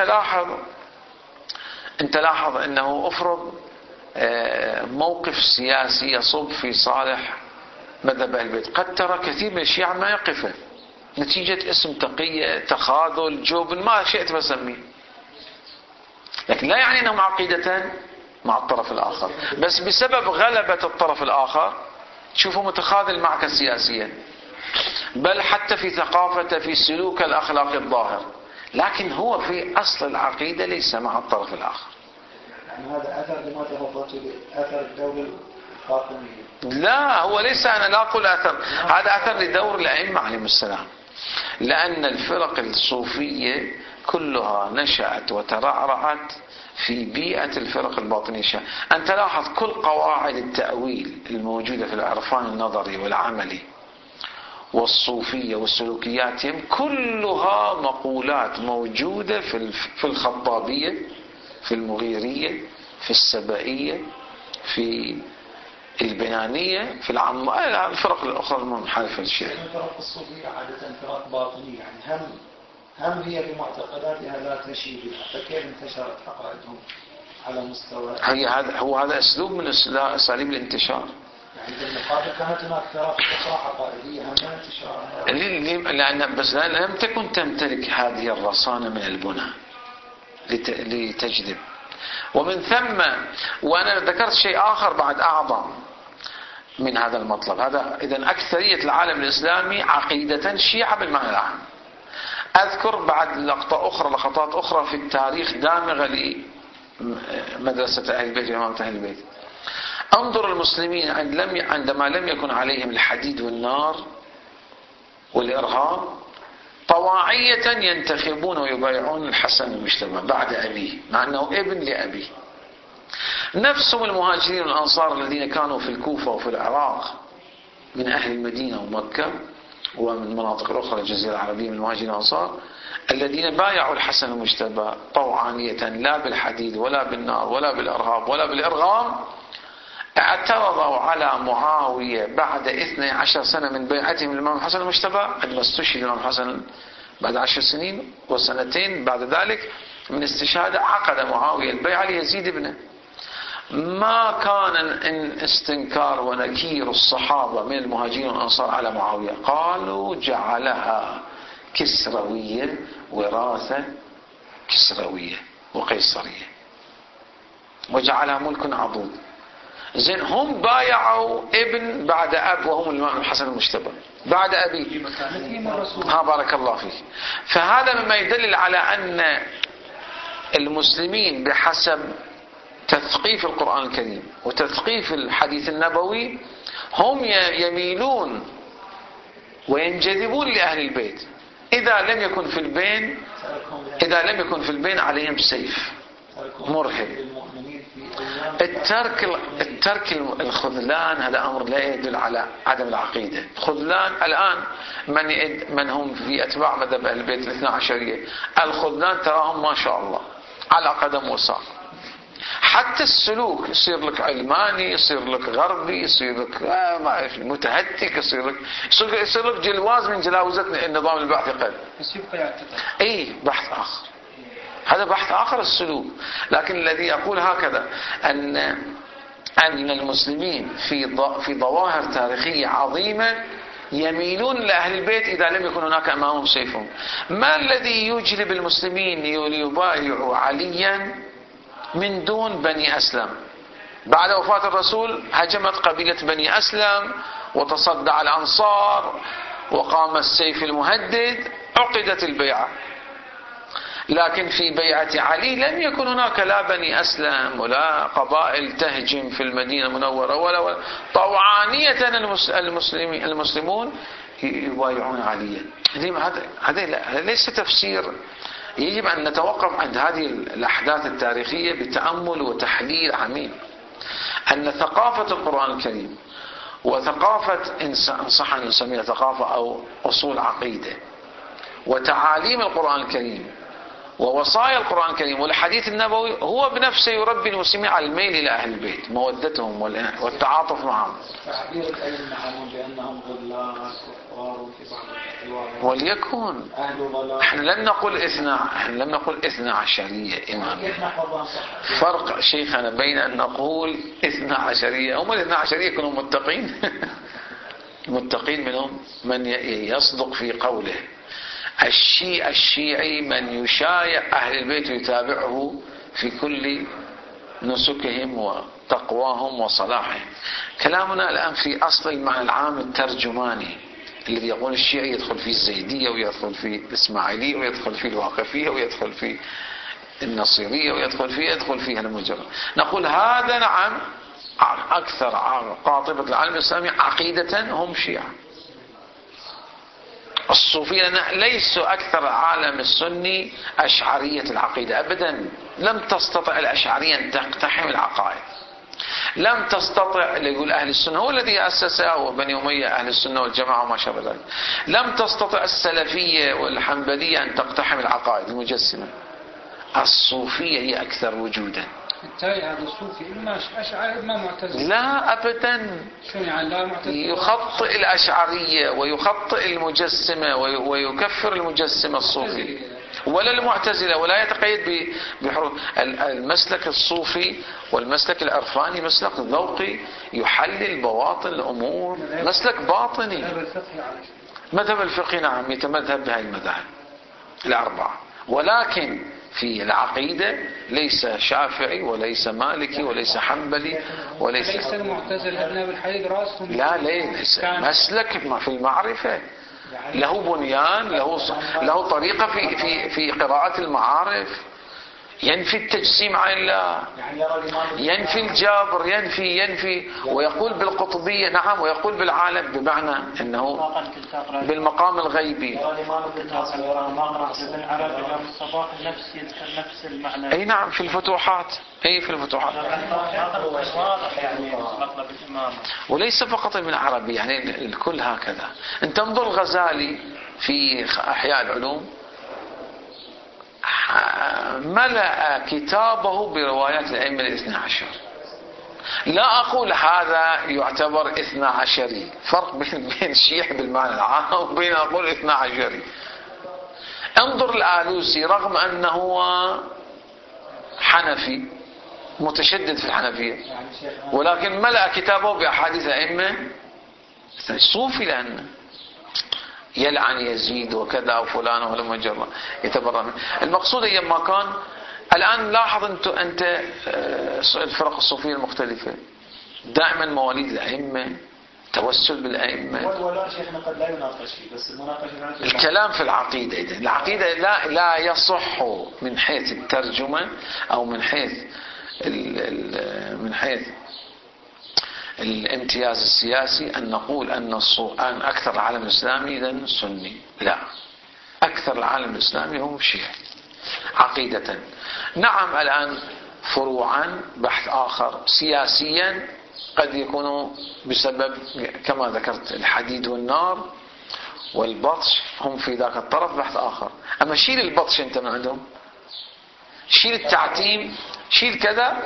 Speaker 1: أنت لاحظ أنه أفرض موقف سياسي يصب في صالح مذهب أهل البيت، قد ترى كثير من الشيعة ما يقفه نتيجة اسم تقية، تخاذل، جبن، ما شئت فسميه، لكن لا يعني أنهم عقيدة مع الطرف الآخر، بس بسبب غلبة الطرف الآخر تشوفه متخاذل معك سياسيا، بل حتى في ثقافته في سلوك الأخلاق الظاهر، لكن هو في أصل العقيدة ليس مع الطرف الآخر.
Speaker 4: يعني هذا أثر لما تفضلت أثر الدولة الفاطمية.
Speaker 1: لا، هو ليس، أنا لا أقول أثر، هذا أثر لدور الأئمة عليهم السلام، لأن الفرق الصوفية كلها نشأت وترعرعت في بيئة الفرق الباطنية. أنت لاحظ كل قواعد التأويل الموجودة في العرفان النظري والعملي والصوفية والسلوكياتهم كلها مقولات موجودة في الخطابية، في المغيرية، في السبائية، في البنانية، في الفرق الأخرى المنحرفة للشيعة.
Speaker 4: الفرق الصوفية عادة فرق باطنية، يعني هم هي بمعتقداتها لا تشيد، فكيف انتشرت عقائدهم على مستوى؟
Speaker 1: هذا أسلوب من أساليب الانتشار.
Speaker 4: يعني بالمقابل كانت هناك فرق أخرى عقائدية هم انتشارها.
Speaker 1: لأن لم تكن تمتلك هذه الرصانة من البنى لتجذب، ومن ثم وأنا ذكرت شيء آخر بعد أعظم من هذا المطلب. هذا إذن أكثرية العالم الإسلامي عقيدة شيعة بالمعنى العام. أذكر بعد لقطات أخرى في التاريخ دامغة مدرسة أهل البيت وإمامة أهل البيت. انظر المسلمين عندما لم يكن عليهم الحديد والنار والإرهاب طواعية ينتخبون ويبايعون الحسن المجتمع بعد أبيه مع أنه ابن لأبيه. نفسهم المهاجرين والأنصار الذين كانوا في الكوفة وفي العراق من أهل المدينة ومكة ومن مناطق أخرى الجزيرة العربية من المهاجرين والأنصار الذين بايعوا الحسن المجتبى طوعانية لا بالحديد ولا بالنار ولا بالإرهاب ولا بالإرغام، اعترضوا على معاوية بعد 12 سنة من بيعتهم الإمام الحسن المجتبى، عندما استشهد الإمام الحسن بعد 10 سنين وسنتين بعد ذلك من استشهاده عقد معاوية البيعة ليزيد ابنه. ما كان استنكار ونكير الصحابة من المهاجرين والأنصار على معاوية، قالوا جعلها كسروية وراثة كسروية وقيصرية وجعلها ملك عضوض. زين هم بايعوا ابن بعد أب وهم الإمام الحسن المجتبى بعد أبي. بارك الله فيك. فهذا مما يدلل على أن المسلمين بحسب تثقيف القرآن الكريم وتثقيف الحديث النبوي هم يميلون وينجذبون لأهل البيت إذا لم يكن في البين عليهم سيف مرهب. الترك الخذلان هذا أمر لا يدل على عدم العقيدة. خذلان الآن من هم في أتباع مذهب أهل البيت الاثنى عشرية، الخذلان تراهم ما شاء الله على قدم وساق. حتى السلوك يصير لك علماني، يصير لك غربي، يصير لك متهتك، يصير لك جلواز من جلاوزة النظام البعثي قد بحث آخر. هذا بحث آخر السلوك. لكن الذي يقول هكذا أن المسلمين في ظواهر تاريخية عظيمة يميلون لأهل البيت إذا لم يكن هناك أمامهم سيفهم. ما الذي يجلب المسلمين ليبايعوا عليا من دون بني أسلم؟ بعد وفاة الرسول هجمت قبيلة بني أسلم وتصدع الأنصار وقام السيف المهدد، عقدت البيعة. لكن في بيعة علي لم يكن هناك لا بني أسلم ولا قبائل تهجم في المدينة المنورة ولا طوعانية المسلمون يبايعون عليا. هذا ليس تفسير. يجب أن نتوقف عند هذه الأحداث التاريخية بتأمل وتحليل عميق. أن ثقافة القرآن الكريم وثقافة إن صح أن نسميها ثقافة أو أصول عقيدة وتعاليم القرآن الكريم ووصايا القرآن الكريم والحديث النبوي هو بنفسه يربي المسلمين على الميل إلى أهل البيت، مودتهم والتعاطف معهم. وليكن احنا لم نقل اثنا عشرية إمام. فرق شيخنا بين أن نقول اثنا عشرية، هم الاثنا عشرية يكونوا متقين متقين منهم من يصدق في قوله. الشيعي من يشايع أهل البيت ويتابعه في كل نسكهم وتقواهم وصلاحهم. كلامنا الآن في أصل المعنى العام الترجماني الذي يقول الشيعي يدخل في الزيدية ويدخل في الإسماعيلية ويدخل في الواقفية ويدخل في النصيرية ويدخل فيها المجرد. نقول هذا نعم أكثر قاطبة العالم الإسلامي عقيدة هم شيعة. الصوفية ليسوا أكثر العالم السني أشعرية العقيدة أبدا. لم تستطع الأشعرية أن تقتحم العقائد. لم تستطع اللي يقول أهل السنة هو الذي أسسها وبني أمية أهل السنة والجماعة وما شابه ذلك. لم تستطع السلفية والحنبلية أن تقتحم العقائد المجسمة. الصوفية هي أكثر وجودا.
Speaker 3: بالتالي هذا الصوفي إما أشعري إما معتزلي.
Speaker 1: لا أبدا. يخطئ الأشعرية ويخطئ المجسمة ويكفر المجسمة الصوفي ولا المعتزلة ولا يتقيد بحروف. المسلك الصوفي والمسلك العرفاني مسلك ذوقي يحلل بواطن الأمور، مسلك باطني. مذهب الفقه نعم يتمذهب بهذه المذاهب الأربعة، ولكن في العقيدة ليس شافعي وليس مالكي وليس حنبلي
Speaker 3: وليس المعتزلة ابن بالحديد راسهم.
Speaker 1: لا ليس مسلك ما في المعرفة له بنيان، له طريقة في قراءة المعارف. ينفي التجسيم عن الله، ينفي الجابر، ينفي ويقول بالقطبية. نعم، ويقول بالعالم، بمعنى أنه بالمقام الغيبي. أي نعم، في الفتوحات. وليس فقط ابن عربي، يعني الكل هكذا. انت انظر الغزالي في أحياء العلوم ملأ كتابه بروايات الأئمة الاثنى عشر. لا أقول هذا يعتبر اثنى عشري، فرق بين الشيعة بالمعنى العام وبين أقول اثنى عشري. انظر الآلوسي رغم أنه حنفي متشدد في الحنفية، ولكن ملأ كتابه بأحاديث الأئمة صوفي، لأنه يلعن يزيد وكذا وفلان ولما جرى يتبرأ منه. المقصود أيما كان. الآن لاحظ أنت الفرق الصوفية المختلفة دائما مواليد الأئمة، توسل بالأئمة.
Speaker 4: ولا شيخنا قد لا يناقش فيه، بس المناقشة
Speaker 1: الكلام في العقيدة. العقيدة لا يصح من حيث الترجمة أو من حيث الامتياز السياسي أن نقول أن أكثر العالم الإسلامي إذن سني. لا، أكثر العالم الإسلامي هم شيعي عقيدة. نعم، الآن فروعا بحث آخر سياسيا قد يكون بسبب كما ذكرت الحديد والنار والبطش، هم في ذاك الطرف بحث آخر. أما شيل البطش أنت من عندهم، شيل التعتيم، شيل كذا.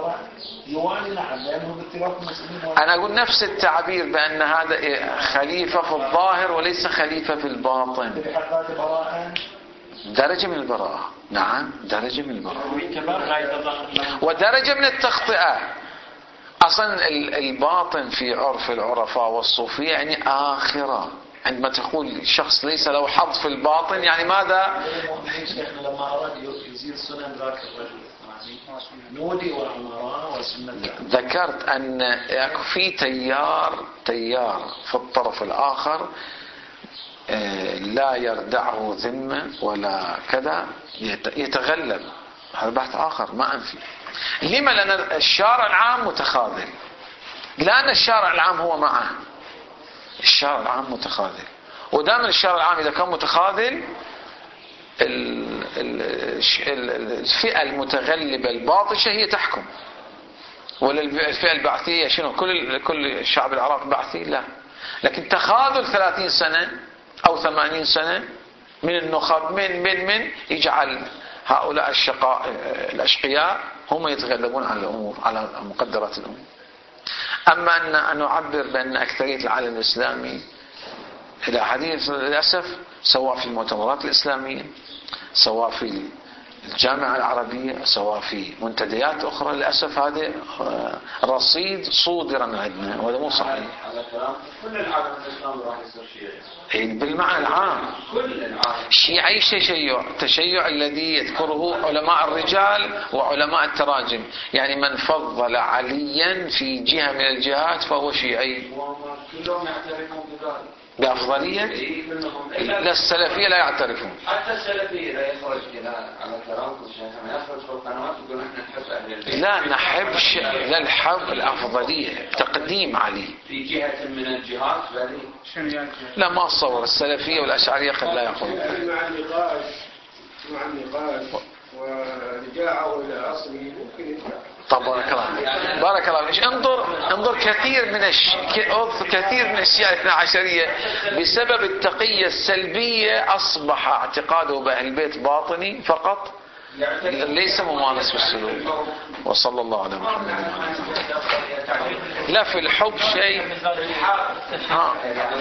Speaker 1: أنا أقول نفس التعبير بأن هذا خليفة في الظاهر وليس خليفة في الباطن. درجة من البراءة. نعم، درجة من البراءة ودرجة من التخطئة. أصلا الباطن في عرف العرفاء والصوفية يعني آخرة. عندما تقول شخص ليس له حظ في الباطن، يعني ماذا؟
Speaker 4: لما أراد يزيل سنن ذاك الرجل نودي وعمران وسنة.
Speaker 1: ذكرت أن في تيار في الطرف الآخر لا يردعه ذمة ولا كذا، يتغلب. هذا بحث آخر ما أنفي. لما؟ لأن الشارع العام متخاذل، لأن الشارع العام هو معه. الشارع العام متخاذل، ودائما الشارع العام إذا كان متخاذل الفئة المتغلبة الباطشة هي تحكم. ولا الفئة البعثية شنو؟ كل الشعب العراقي بعثي؟ لا. لكن تخاذل 30 سنة أو 80 سنة من النخب من يجعل هؤلاء الأشقياء هم يتغلبون على الأمور، على مقدرات الأمور. أما أن نعبر بأن أكثرية العالم الإسلامي إلى حديث للأسف، سواء في المؤتمرات الإسلامية، سواء في الجامعة العربية، سواء في منتديات أخرى، للأسف هذا رصيد صودر من عندنا، وهذا مو صحيح.
Speaker 5: كل العالم الإسلامي راح يصير شيعي
Speaker 1: بالمعنى العام.
Speaker 5: كل العالم
Speaker 1: شيعي تشيع الذي يذكره علماء الرجال وعلماء التراجم، يعني من فضل عليا في جهة من الجهات فهو شيعي.
Speaker 5: كلهم يعترفون بذلك
Speaker 1: بأفضلية. لا، السلفية لا يعترفون.
Speaker 5: حتى السلفية لا يخرج على كلامكم شيخنا، يخرج في القنوات يقول احنا نحب أهل البيت.
Speaker 1: لا نحب لا الحب، الأفضلية، تقديم علي
Speaker 5: في جهة من الجهات.
Speaker 1: لا، ما أتصور السلفية والأشعرية قد لا يقولون.
Speaker 6: مع النقاش ورجاعه إلى أصله ممكن ينفع.
Speaker 1: طب بارك الله فيك. انظر كثير من الشيعة الاثنى عشرية بسبب التقية السلبية أصبح اعتقاده بأهل البيت باطني فقط، ليس ممارس في السلوك. وصلى الله على محمد وعلى آله. لا في الحب شيء.